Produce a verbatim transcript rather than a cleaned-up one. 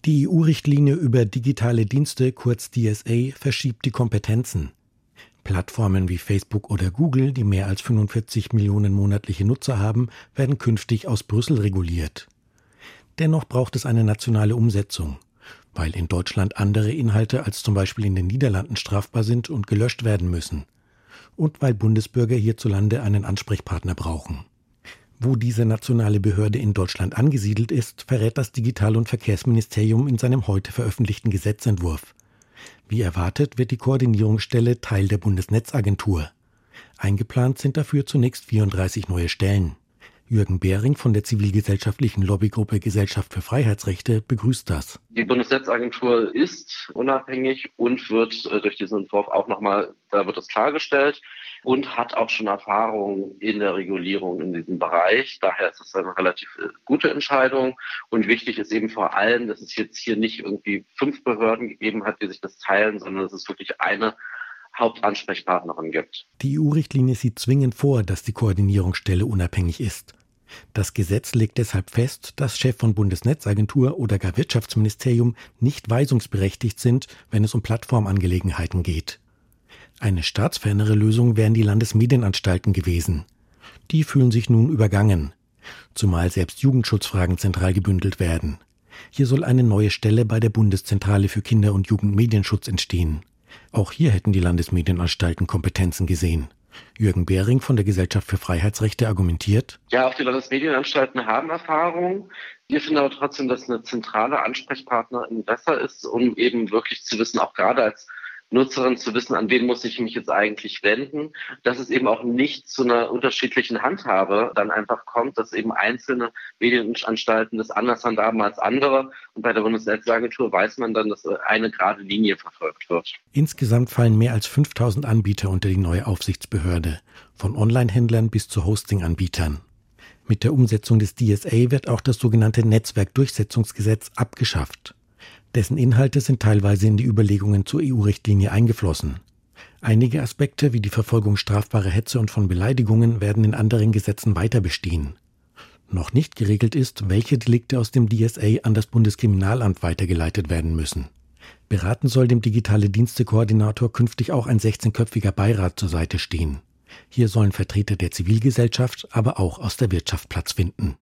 Die E U-Richtlinie über digitale Dienste, kurz D S A, verschiebt die Kompetenzen. Plattformen wie Facebook oder Google, die mehr als fünfundvierzig Millionen monatliche Nutzer haben, werden künftig aus Brüssel reguliert. Dennoch braucht es eine nationale Umsetzung, weil in Deutschland andere Inhalte als zum Beispiel in den Niederlanden strafbar sind und gelöscht werden müssen. Und weil Bundesbürger hierzulande einen Ansprechpartner brauchen. Wo diese nationale Behörde in Deutschland angesiedelt ist, verrät das Digital- und Verkehrsministerium in seinem heute veröffentlichten Gesetzentwurf. Wie erwartet, wird die Koordinierungsstelle Teil der Bundesnetzagentur. Eingeplant sind dafür zunächst vierunddreißig neue Stellen. Jürgen Behring von der zivilgesellschaftlichen Lobbygruppe Gesellschaft für Freiheitsrechte begrüßt das. Die Bundesnetzagentur ist unabhängig und wird äh, durch diesen Entwurf auch nochmal, da wird es klargestellt, und hat auch schon Erfahrung in der Regulierung in diesem Bereich. Daher ist es eine relativ äh, gute Entscheidung. Und wichtig ist eben vor allem, dass es jetzt hier nicht irgendwie fünf Behörden gegeben hat, die sich das teilen, sondern dass es wirklich eine Hauptansprechpartnerin gibt. Die E U-Richtlinie sieht zwingend vor, dass die Koordinierungsstelle unabhängig ist. Das Gesetz legt deshalb fest, dass Chef von Bundesnetzagentur oder gar Wirtschaftsministerium nicht weisungsberechtigt sind, wenn es um Plattformangelegenheiten geht. Eine staatsfernere Lösung wären die Landesmedienanstalten gewesen. Die fühlen sich nun übergangen, zumal selbst Jugendschutzfragen zentral gebündelt werden. Hier soll eine neue Stelle bei der Bundeszentrale für Kinder- und Jugendmedienschutz entstehen. Auch hier hätten die Landesmedienanstalten Kompetenzen gesehen. Jürgen Behring von der Gesellschaft für Freiheitsrechte argumentiert: Ja, auch die Landesmedienanstalten haben Erfahrung. Wir finden aber trotzdem, dass eine zentrale Ansprechpartnerin besser ist, um eben wirklich zu wissen, auch gerade als Nutzerin zu wissen, an wen muss ich mich jetzt eigentlich wenden, dass es eben auch nicht zu einer unterschiedlichen Handhabe dann einfach kommt, dass eben einzelne Medienanstalten das anders handhaben als andere. Und bei der Bundesnetzagentur weiß man dann, dass eine gerade Linie verfolgt wird. Insgesamt fallen mehr als fünftausend Anbieter unter die neue Aufsichtsbehörde, von Online-Händlern bis zu Hosting-Anbietern. Mit der Umsetzung des D S A wird auch das sogenannte Netzwerkdurchsetzungsgesetz abgeschafft. Dessen Inhalte sind teilweise in die Überlegungen zur E U-Richtlinie eingeflossen. Einige Aspekte wie die Verfolgung strafbarer Hetze und von Beleidigungen werden in anderen Gesetzen weiter bestehen. Noch nicht geregelt ist, welche Delikte aus dem D S A an das Bundeskriminalamt weitergeleitet werden müssen. Beraten soll dem Digitale Dienste-Koordinator künftig auch ein sechzehnköpfiger Beirat zur Seite stehen. Hier sollen Vertreter der Zivilgesellschaft, aber auch aus der Wirtschaft Platz finden.